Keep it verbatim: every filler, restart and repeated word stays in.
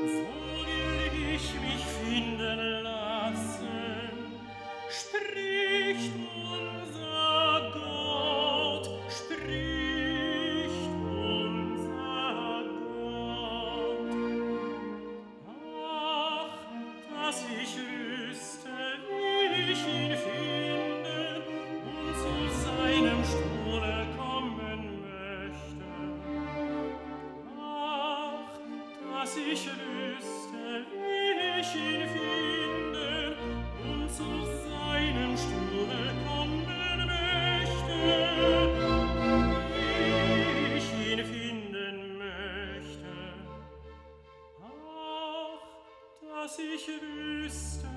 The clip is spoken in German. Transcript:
Wo will ich mich finden lassen? Spricht unser Gott, spricht unser Gott. Ach, dass ich wüsste, wie ich ihn finden und zu seinem Stuhle kommen möchte. Ach, dass ich wüsste, wie ich ihn finden und zu seinem Stuhle kommen möchte. Wie ich ihn finden möchte. Ach, dass ich wüsste,